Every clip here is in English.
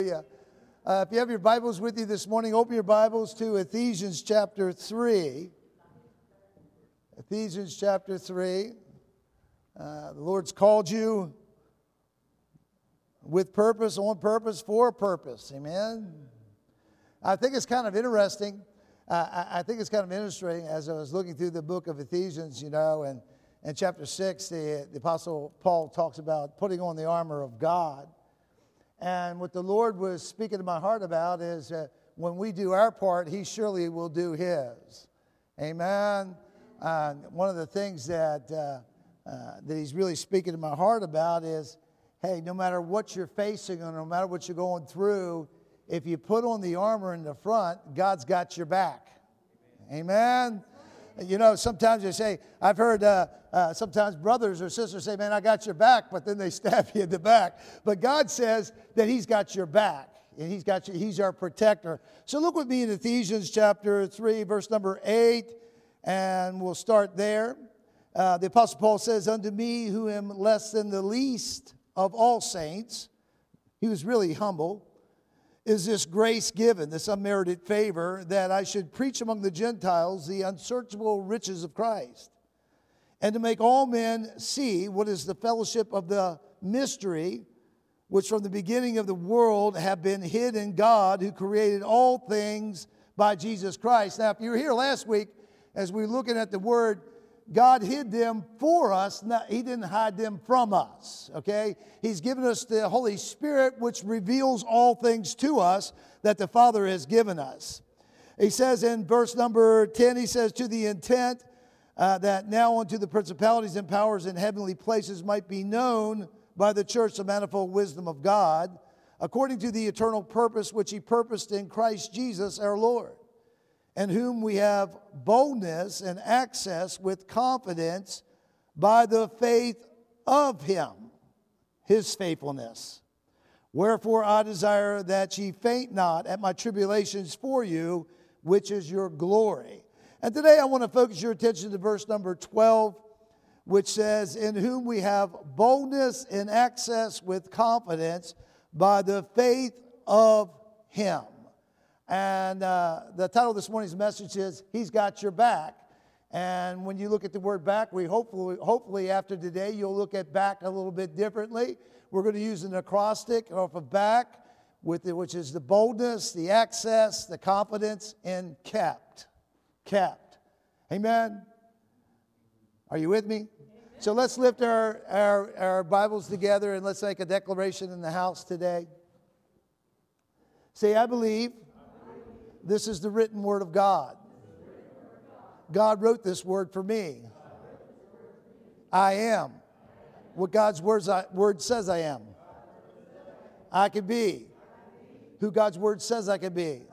Yeah. If you have your Bibles with you this morning, open your Bibles to Ephesians chapter 3. Ephesians chapter 3. The Lord's called you with purpose, on purpose, for a purpose. Amen. I think it's kind of interesting. I think it's kind of interesting as I was looking through the book of Ephesians, and in chapter 6, the Apostle Paul talks about putting on the armor of God. And what the Lord was speaking to my heart about is when we do our part, He surely will do His. Amen. One of the things that He's really speaking to my heart about is, hey, no matter what you're facing or no matter what you're going through, if you put on the armor in the front, God's got your back. Amen. Sometimes you say, I've heard sometimes brothers or sisters say, man, I got your back, but then they stab you in the back. But God says that He's got your back, and He's our protector. So look with me in Ephesians chapter 3, verse number 8, and we'll start there. The Apostle Paul says, unto me who am less than the least of all saints, he was really humble, is this grace given, this unmerited favor, that I should preach among the Gentiles the unsearchable riches of Christ, and to make all men see what is the fellowship of the mystery, which from the beginning of the world have been hid in God, who created all things by Jesus Christ. Now, if you were here last week, as we were looking at the word, God hid them for us. He didn't hide them from us, okay? He's given us the Holy Spirit, which reveals all things to us that the Father has given us. He says in verse number 10, he says, to the intent that now unto the principalities and powers in heavenly places might be known by the church the manifold wisdom of God, according to the eternal purpose which He purposed in Christ Jesus our Lord, in whom we have boldness and access with confidence by the faith of Him, His faithfulness. Wherefore I desire that ye faint not at my tribulations for you, which is your glory. And today I want to focus your attention to verse number 12, which says, in whom we have boldness and access with confidence by the faith of Him. And the title of this morning's message is, He's got your back. And when you look at the word back, we hopefully after today, you'll look at back a little bit differently. We're going to use an acrostic off of back, which is the boldness, the access, the confidence, and kept. Kept. Amen? Are you with me? Amen. So let's lift our Bibles together and let's make a declaration in the house today. Say, I believe this is the written word of God. God wrote this word for me. I am what God's word says I am. I can be who God's word says I can be.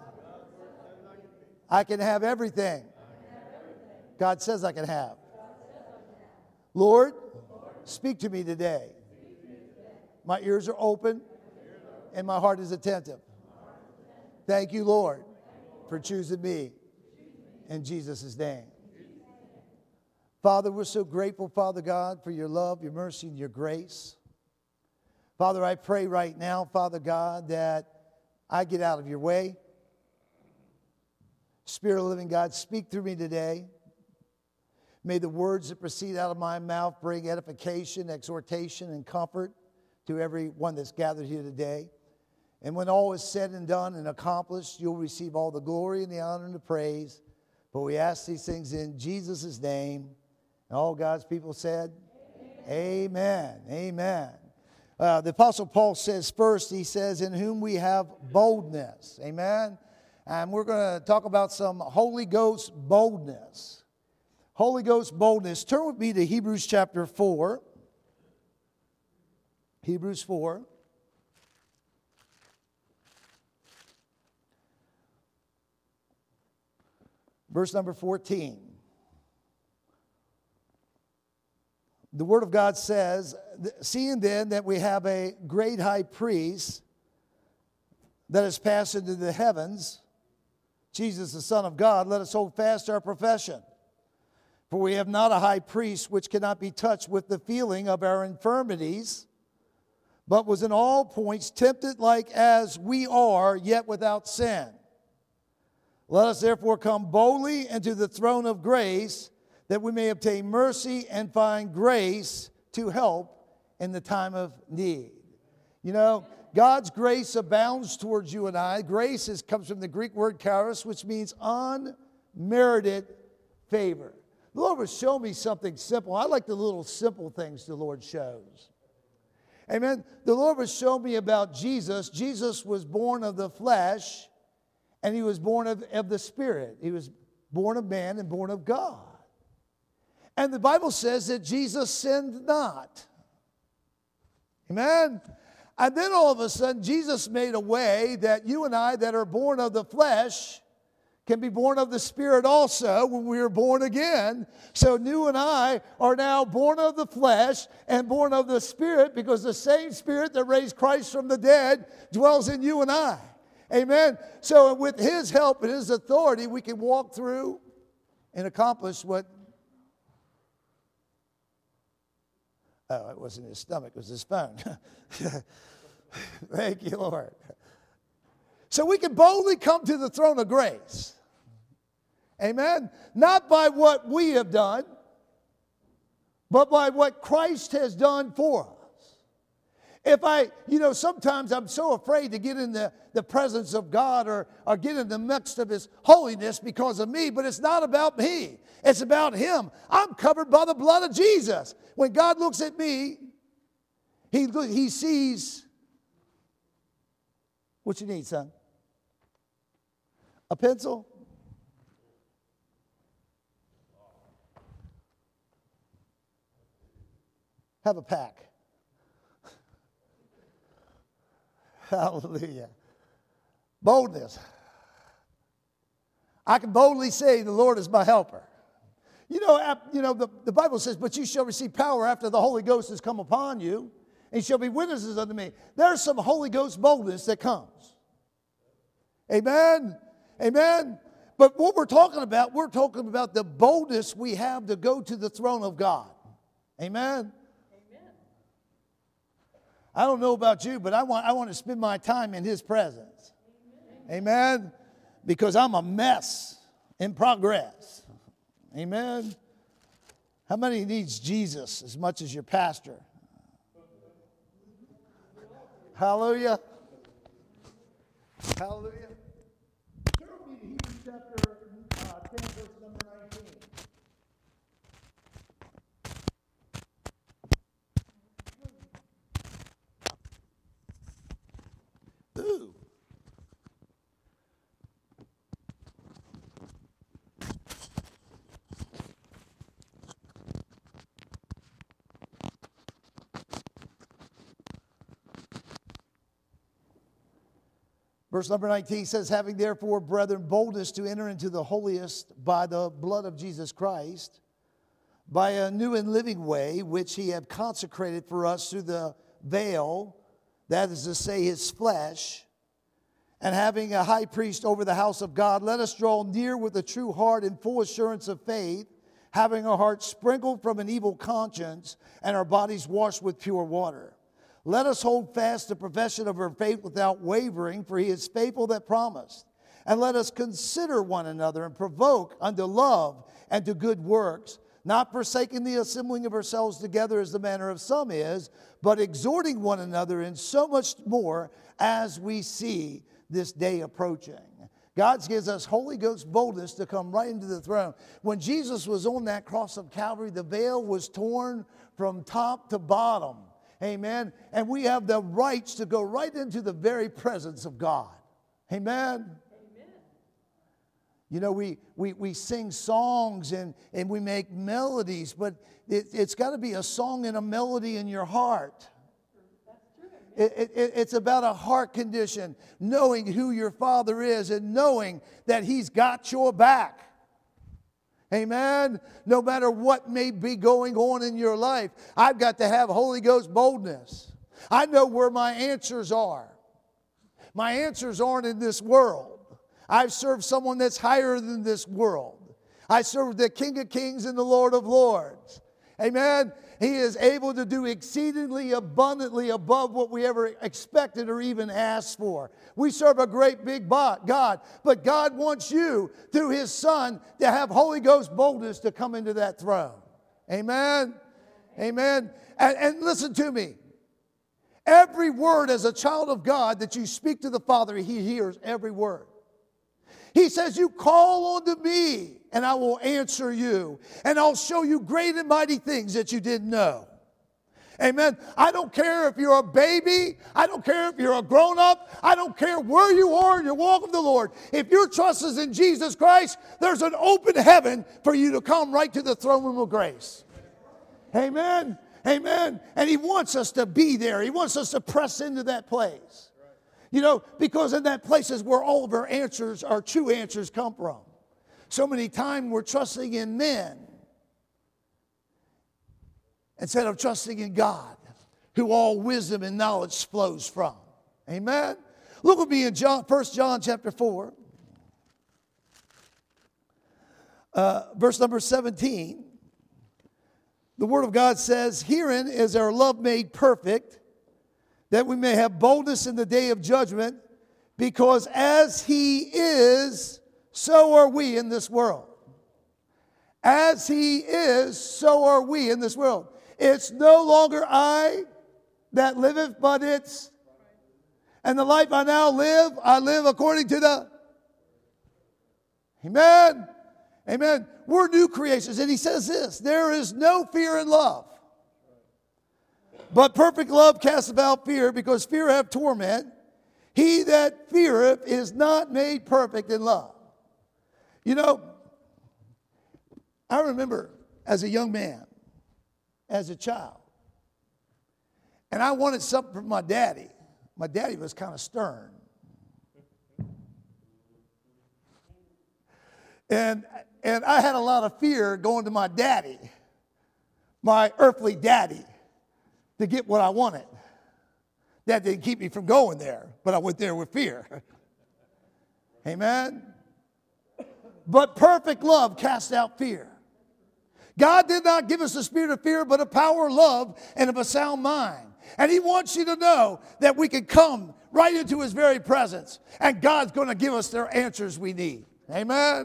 I can have everything God says I can have. Lord, speak to me today. My ears are open and my heart is attentive. Thank you, Lord, for choosing me in Jesus' name. Father, we're so grateful, Father God, for your love, your mercy, and your grace. Father, I pray right now, Father God, that I get out of your way. Spirit of the living God, speak through me today. May the words that proceed out of my mouth bring edification, exhortation, and comfort to everyone that's gathered here today. And when all is said and done and accomplished, you'll receive all the glory and the honor and the praise. But we ask these things in Jesus' name. And all God's people said, Amen. Amen. The Apostle Paul says first, he says, in whom we have boldness. Amen. And we're going to talk about some Holy Ghost boldness. Holy Ghost boldness. Turn with me to Hebrews chapter 4. Hebrews 4. Verse number 14. The Word of God says, seeing then that we have a great high priest that has passed into the heavens, Jesus the Son of God, let us hold fast our profession. For we have not a high priest which cannot be touched with the feeling of our infirmities, but was in all points tempted like as we are, yet without sin. Let us therefore come boldly into the throne of grace, that we may obtain mercy and find grace to help in the time of need. You know, God's grace abounds towards you and I. Grace comes from the Greek word charis, which means unmerited favor. The Lord would show me something simple. I like the little simple things the Lord shows. Amen. The Lord would show me about Jesus. Jesus was born of the flesh, and he was born of the Spirit. He was born of man and born of God. And the Bible says that Jesus sinned not. Amen. And then all of a sudden, Jesus made a way that you and I that are born of the flesh can be born of the Spirit also when we are born again. So you and I are now born of the flesh and born of the Spirit, because the same Spirit that raised Christ from the dead dwells in you and I. Amen. So with his help and his authority, we can walk through and accomplish what... Oh, it wasn't his stomach, it was his phone. Thank you, Lord. So we can boldly come to the throne of grace. Amen. Not by what we have done, but by what Christ has done for us. If sometimes I'm so afraid to get in the presence of God or get in the midst of his holiness because of me, but it's not about me. It's about him. I'm covered by the blood of Jesus. When God looks at me, he sees... What you need, son? A pencil? Have a pack. Hallelujah. Boldness. I can boldly say the Lord is my helper. The Bible says, but you shall receive power after the Holy Ghost has come upon you, and you shall be witnesses unto me. There's some Holy Ghost boldness that comes. Amen. Amen. But what we're talking about the boldness we have to go to the throne of God. Amen. Amen. I don't know about you, but I want to spend my time in his presence. Amen. Amen. Because I'm a mess in progress. Amen. How many needs Jesus as much as your pastor? Hallelujah. Hallelujah. Turn with me to Hebrews chapter 10, verse number 19. Ooh. Verse number 19 says, having therefore, brethren, boldness to enter into the holiest by the blood of Jesus Christ, by a new and living way, which he hath consecrated for us through the veil, that is to say, his flesh, and having a high priest over the house of God, let us draw near with a true heart and full assurance of faith, having our hearts sprinkled from an evil conscience, and our bodies washed with pure water. Let us hold fast the profession of our faith without wavering, for he is faithful that promised. And let us consider one another and provoke unto love and to good works, not forsaking the assembling of ourselves together as the manner of some is, but exhorting one another, and so much more as we see this day approaching. God gives us Holy Ghost boldness to come right into the throne. When Jesus was on that cross of Calvary, the veil was torn from top to bottom. Amen. And we have the rights to go right into the very presence of God. Amen. Amen. You know, we sing songs and we make melodies, but it's got to be a song and a melody in your heart. It's about a heart condition, knowing who your Father is and knowing that he's got your back. Amen. No matter what may be going on in your life, I've got to have Holy Ghost boldness. I know where my answers are. My answers aren't in this world. I've served someone that's higher than this world. I serve the King of Kings and the Lord of Lords. Amen. He is able to do exceedingly abundantly above what we ever expected or even asked for. We serve a great big God, but God wants you, through His Son, to have Holy Ghost boldness to come into that throne. Amen. Amen. And listen to me. Every word as a child of God that you speak to the Father, He hears every word. He says, you call unto me, and I will answer you, and I'll show you great and mighty things that you didn't know. Amen. I don't care if you're a baby. I don't care if you're a grown-up. I don't care where you are in your walk with the Lord. If your trust is in Jesus Christ, there's an open heaven for you to come right to the throne room of grace. Amen. Amen. And He wants us to be there. He wants us to press into that place. You know, because in that place is where all of our answers, our true answers, come from. So many times we're trusting in men instead of trusting in God, who all wisdom and knowledge flows from. Amen. Look with me in 1 John chapter 4, verse number 17. The Word of God says, herein is our love made perfect, that we may have boldness in the day of judgment, because as He is, so are we in this world. As He is, so are we in this world. It's no longer I that liveth, but it's, and the life I now live, I live according to the, amen, amen. We're new creations. And He says this, there is no fear in love. But perfect love casteth out fear, because fear hath torment. He that feareth is not made perfect in love. You know, I remember as a young man, as a child, and I wanted something from my daddy. My daddy was kind of stern. And I had a lot of fear going to my daddy, my earthly daddy, to get what I wanted. That didn't keep me from going there, but I went there with fear. Amen? But perfect love casts out fear. God did not give us a spirit of fear, but a power of love and of a sound mind. And He wants you to know that we can come right into His very presence, and God's going to give us the answers we need. Amen?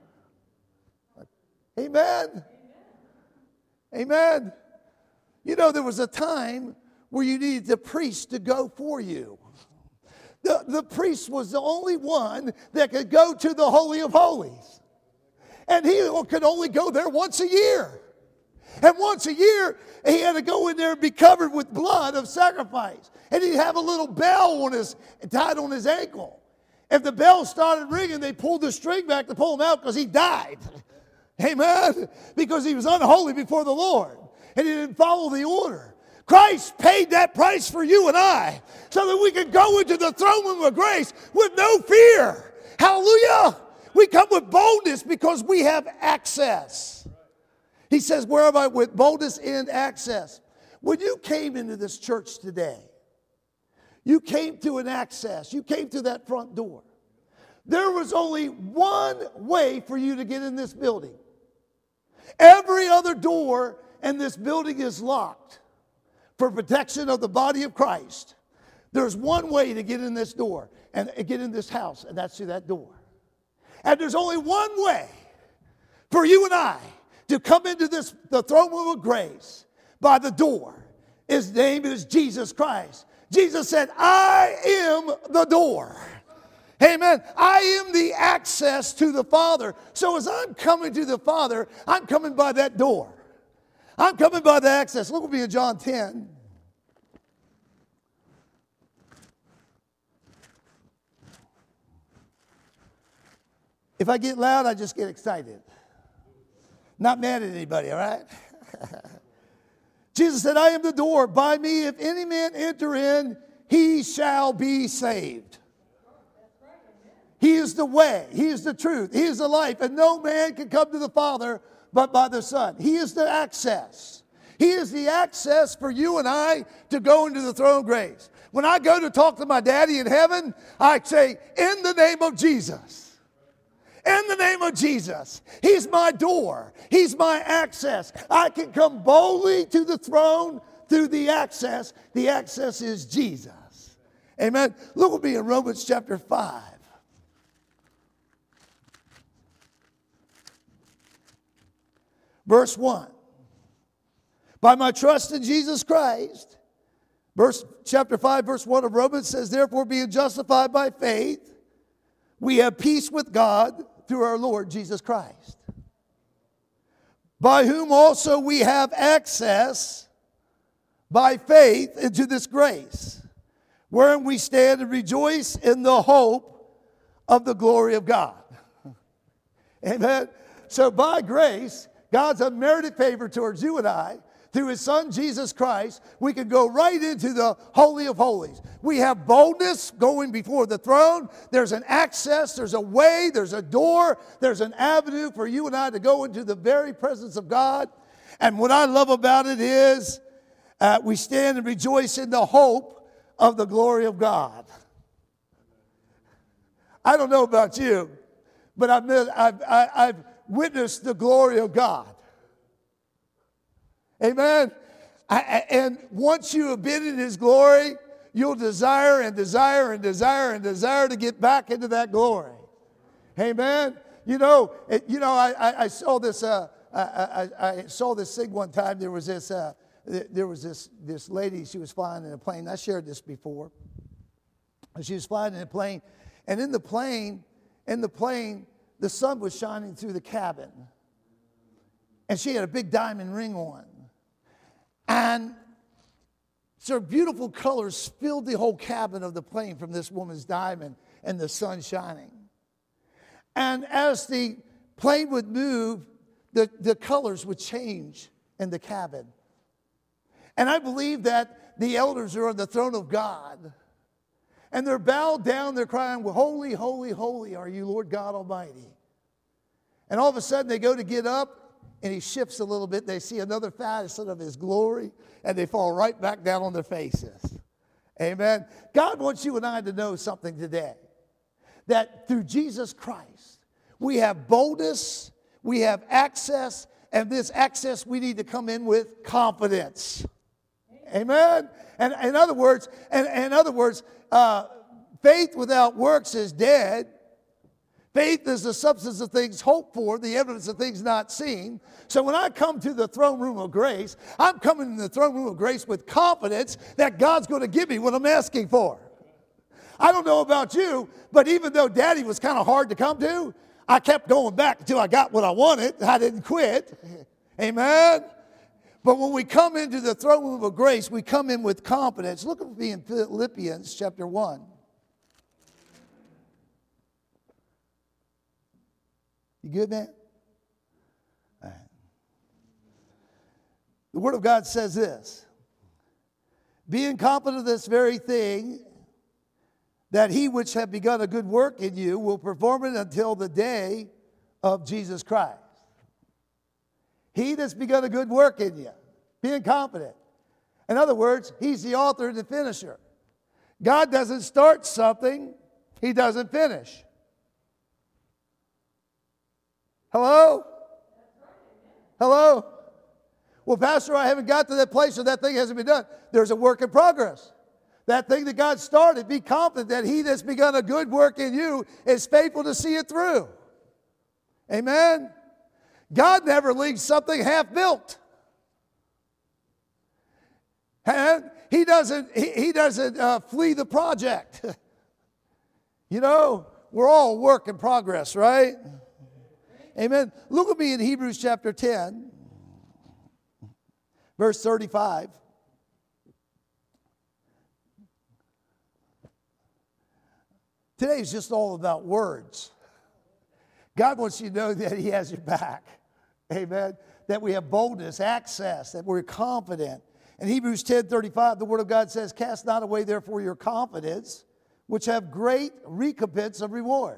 Amen? Amen? You know, there was a time where you needed the priest to go for you. The priest was the only one that could go to the Holy of Holies. And he could only go there once a year. And once a year, he had to go in there and be covered with blood of sacrifice. And he'd have a little bell tied on his ankle. If the bell started ringing, they pulled the string back to pull him out because he died. Amen? Because he was unholy before the Lord. And he didn't follow the order. Christ paid that price for you and I so that we can go into the throne room of grace with no fear. Hallelujah. We come with boldness because we have access. He says, where am I? With boldness and access. When you came into this church today, you came to an access. You came to that front door. There was only one way for you to get in this building. Every other door in this building is locked for protection of the body of Christ. There's one way to get in this door and get in this house, and that's through that door. And there's only one way for you and I to come into the throne room of grace by the door. His name is Jesus Christ. Jesus said, I am the door. Amen. I am the access to the Father. So as I'm coming to the Father, I'm coming by that door. I'm coming by the access. Look with me in John 10. If I get loud, I just get excited. Not mad at anybody, all right? Jesus said, I am the door. By me, if any man enter in, he shall be saved. He is the way. He is the truth. He is the life. And no man can come to the Father but by the Son. He is the access. He is the access for you and I to go into the throne of grace. When I go to talk to my daddy in heaven, I say, in the name of Jesus. In the name of Jesus. He's my door. He's my access. I can come boldly to the throne through the access. The access is Jesus. Amen. Look with me in Romans chapter 5. Verse 1. By my trust in Jesus Christ, chapter 5, verse 1 of Romans says, therefore being justified by faith, we have peace with God through our Lord Jesus Christ, by whom also we have access by faith into this grace, wherein we stand and rejoice in the hope of the glory of God. Amen. So by grace, God's unmerited favor towards you and I, through His Son, Jesus Christ, we can go right into the Holy of Holies. We have boldness going before the throne. There's an access, there's a way, there's a door, there's an avenue for you and I to go into the very presence of God. And what I love about it is we stand and rejoice in the hope of the glory of God. I don't know about you, but I've witnessed the glory of God. Amen. And once you have been in His glory, you'll desire and desire and desire and desire to get back into that glory. Amen. I saw this. I saw this thing one time. There was this lady. She was flying in a plane. I shared this before. She was flying in a plane, and in the plane, the sun was shining through the cabin, and she had a big diamond ring on. And so beautiful colors filled the whole cabin of the plane from this woman's diamond and the sun shining. And as the plane would move, the colors would change in the cabin. And I believe that the elders are on the throne of God. And they're bowed down, they're crying, well, holy, holy, holy are you, Lord God Almighty. And all of a sudden they go to get up, and He shifts a little bit. They see another facet of His glory, and they fall right back down on their faces. Amen. God wants you and I to know something today. That through Jesus Christ, we have boldness, we have access, and this access we need to come in with confidence. Amen. And in other words, faith without works is dead. Faith is the substance of things hoped for, the evidence of things not seen. So when I come to the throne room of grace, I'm coming to the throne room of grace with confidence that God's going to give me what I'm asking for. I don't know about you, but even though Daddy was kind of hard to come to, I kept going back until I got what I wanted. I didn't quit. Amen. But when we come into the throne room of grace, we come in with confidence. Look at me in Philippians chapter 1. You good, man? All right. The Word of God says this: being confident of this very thing, that He which hath begun a good work in you will perform it until the day of Jesus Christ. He that's begun a good work in you, being confident. In other words, He's the author and the finisher. God doesn't start something He doesn't finish. Hello? Hello? Well, Pastor, I haven't got to that place, so that thing hasn't been done. There's a work in progress. That thing that God started, be confident that He that's begun a good work in you is faithful to see it through. Amen? God never leaves something half-built. And He doesn't flee the project. You know, we're all work in progress, right? Amen. Look at me in Hebrews chapter 10, verse 35. Today's just all about words. God wants you to know that He has your back. Amen. That we have boldness, access, that we're confident. In Hebrews 10:35, the Word of God says, cast not away therefore your confidence, which have great recompense of reward.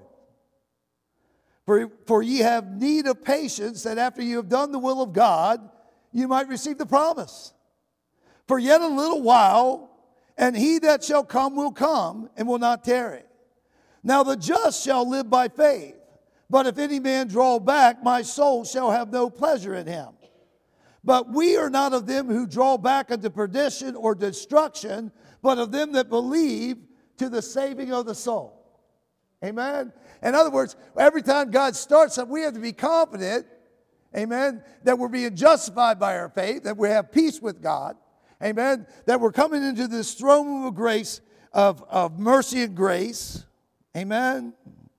For ye have need of patience, that after you have done the will of God, you might receive the promise. For yet a little while, and He that shall come will come, and will not tarry. Now the just shall live by faith. But if any man draw back, my soul shall have no pleasure in him. But we are not of them who draw back unto perdition or destruction, but of them that believe to the saving of the soul. Amen? In other words, every time God starts something, we have to be confident, amen, that we're being justified by our faith, that we have peace with God, amen, that we're coming into this throne room of grace, of mercy and grace, amen.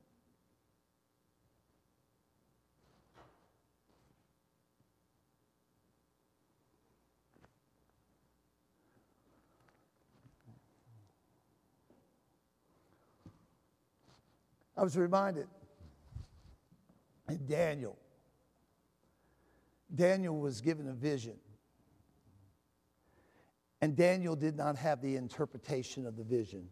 I was reminded in Daniel. Daniel was given a vision. And Daniel did not have the interpretation of the vision.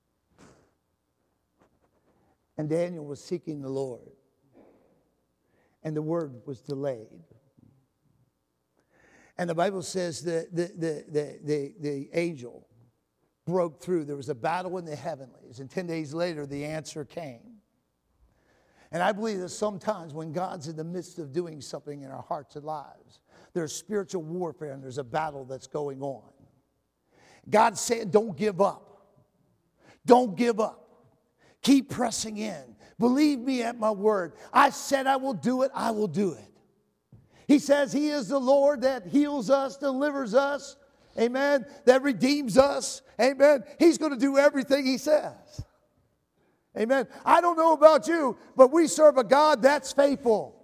And Daniel was seeking the Lord. And the word was delayed. And the Bible says that the angel broke through. There was a battle in the heavenlies. And 10 days later, the answer came. And I believe that sometimes when God's in the midst of doing something in our hearts and lives, there's spiritual warfare and there's a battle that's going on. God said, don't give up. Don't give up. Keep pressing in. Believe me at my word. I said I will do it. I will do it. He says he is the Lord that heals us, delivers us. Amen. That redeems us. Amen. He's going to do everything he says. Amen. I don't know about you, but we serve a God that's faithful.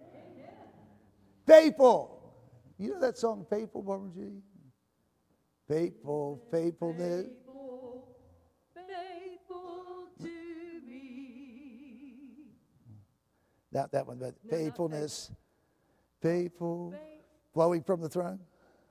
Faithful. You know that song, Faithful, Barbara G? Faithful, faithfulness. Faithful, faithful to me. Not that one, but No, faithfulness. Faithful, flowing from the throne.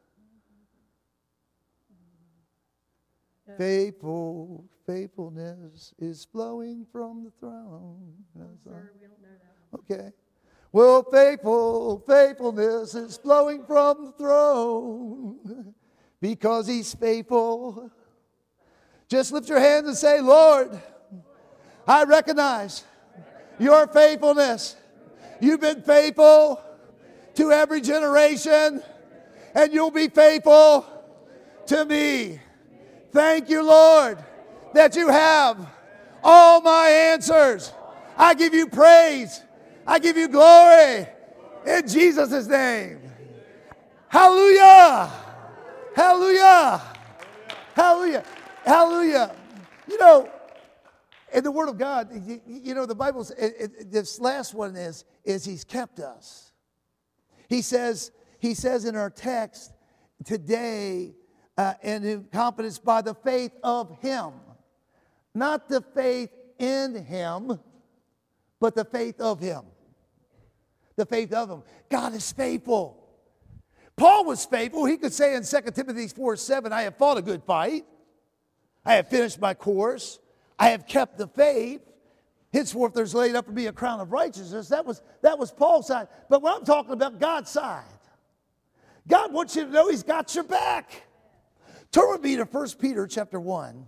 Faithful, faithfulness is flowing from the throne. Sir, we don't know that one. Okay. Well, faithful, faithfulness is flowing from the throne because he's faithful. Just lift your hands and say, Lord, I recognize your faithfulness. You've been faithful to every generation, and you'll be faithful to me. Thank you, Lord, that you have all my answers. I give you praise. I give you glory in Jesus' name. Hallelujah. Hallelujah. Hallelujah. Hallelujah. You know, in the Word of God, you know, the Bible, this last one is he's kept us. He says in our text today, and in confidence by the faith of him. Not the faith in him, but the faith of him. The faith of him. God is faithful. Paul was faithful. He could say in 2 Timothy 4:7, I have fought a good fight. I have finished my course. I have kept the faith. Henceforth there's laid up for me a crown of righteousness. That was Paul's side. But what I'm talking about, God's side. God wants you to know he's got your back. Turn with me to 1 Peter chapter 1.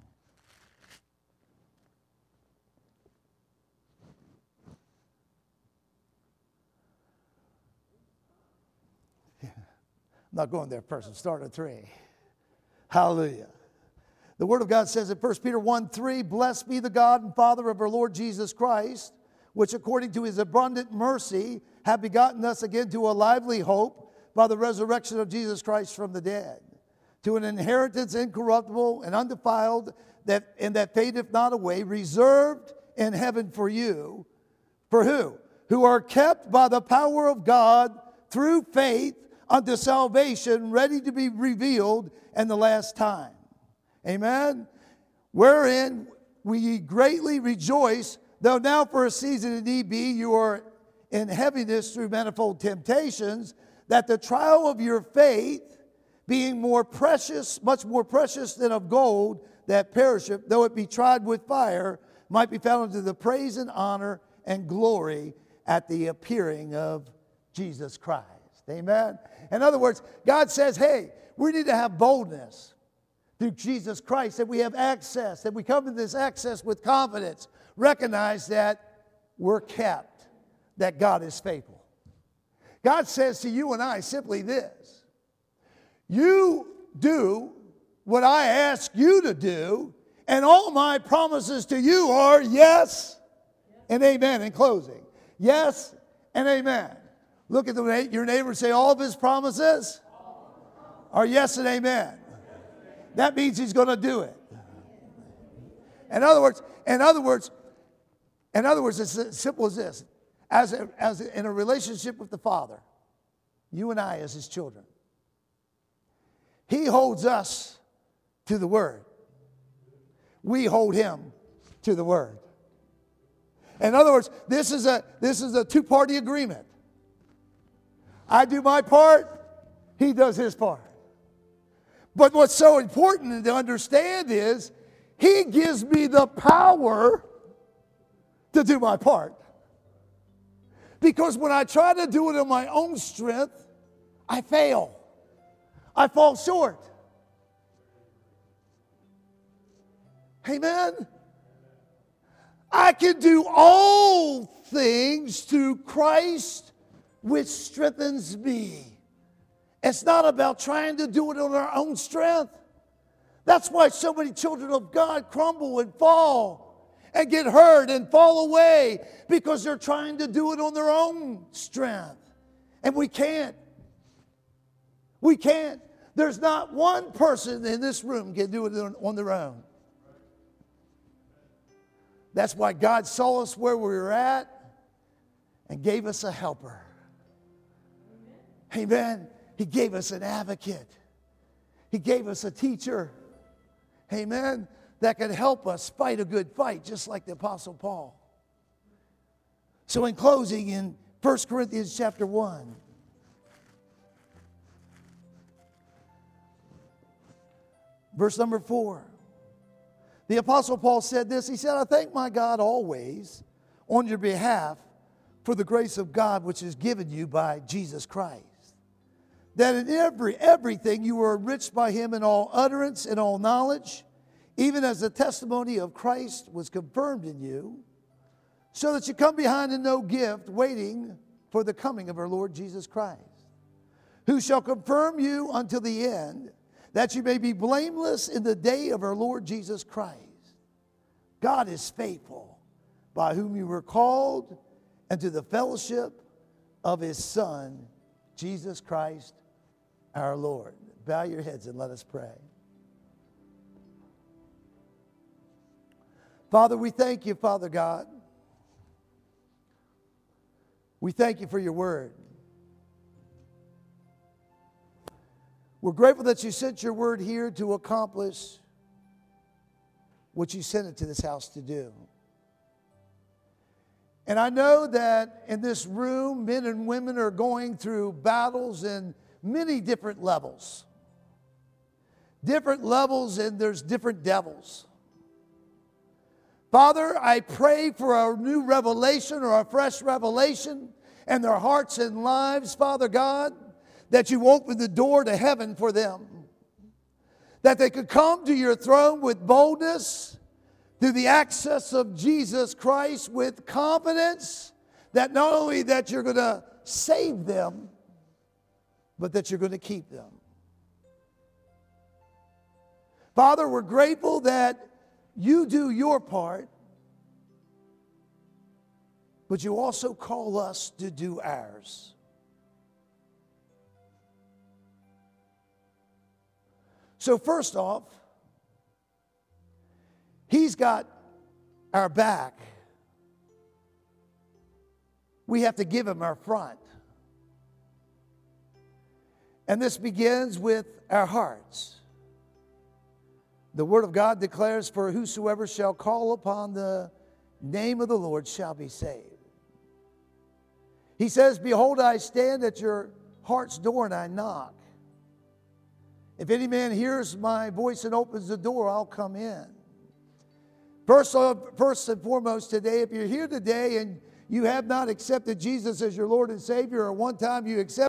I'm not going there, person. Start at 3. Hallelujah. The Word of God says in 1 Peter 1:3, Blessed be the God and Father of our Lord Jesus Christ, which according to his abundant mercy have begotten us again to a lively hope by the resurrection of Jesus Christ from the dead, to an inheritance incorruptible and undefiled, that fadeth not away, reserved in heaven for you. For who? Who are kept by the power of God through faith unto salvation, ready to be revealed in the last time. Amen? Wherein we greatly rejoice, though now for a season indeed be, you are in heaviness through manifold temptations, that the trial of your faith, being more precious, much more precious than of gold that perisheth, though it be tried with fire, might be found unto the praise and honor and glory at the appearing of Jesus Christ. Amen? In other words, God says, hey, we need to have boldness through Jesus Christ, that we have access, that we come to this access with confidence. Recognize that we're kept, that God is faithful. God says to you and I simply this: you do what I ask you to do, and all my promises to you are yes and amen. In closing, yes and amen. Look at your neighbor and say, all of his promises are yes and amen. That means he's going to do it. In other words, it's as simple as this. As in a relationship with the Father, you and I as his children, he holds us to the word. We hold him to the word. In other words, this is a two-party agreement. I do my part, he does his part. But what's so important to understand is he gives me the power to do my part. Because when I try to do it in my own strength, I fail. I fall short. Amen? I can do all things through Christ which strengthens me. It's not about trying to do it on our own strength. That's why so many children of God crumble and fall and get hurt and fall away, because they're trying to do it on their own strength. And we can't. We can't. There's not one person in this room can do it on their own. That's why God saw us where we were at and gave us a helper. Amen. He gave us an advocate. He gave us a teacher. Amen. That could help us fight a good fight, just like the Apostle Paul. So in closing, in 1 Corinthians chapter 1, verse number 4, the Apostle Paul said this. He said, I thank my God always on your behalf for the grace of God which is given you by Jesus Christ, that in everything you were enriched by him in all utterance and all knowledge, even as the testimony of Christ was confirmed in you, so that you come behind in no gift, waiting for the coming of our Lord Jesus Christ, who shall confirm you until the end, that you may be blameless in the day of our Lord Jesus Christ. God is faithful, by whom you were called into the fellowship of his Son, Jesus Christ our Lord. Bow your heads and let us pray. Father, we thank you, Father God. We thank you for your word. We're grateful that you sent your word here to accomplish what you sent it to this house to do. And I know that in this room, men and women are going through battles in many different levels. Different levels, and there's different devils. Father, I pray for a new revelation or a fresh revelation in their hearts and lives, Father God, that you open the door to heaven for them. That they could come to your throne with boldness through the access of Jesus Christ, with confidence that not only that you're going to save them, but that you're going to keep them. Father, we're grateful that you do your part, but you also call us to do ours. So first off, he's got our back. We have to give him our front. And this begins with our hearts. The Word of God declares, for whosoever shall call upon the name of the Lord shall be saved. He says, behold, I stand at your heart's door and I knock. If any man hears my voice and opens the door, I'll come in. First and foremost today, if you're here today and you have not accepted Jesus as your Lord and Savior, or one time you accepted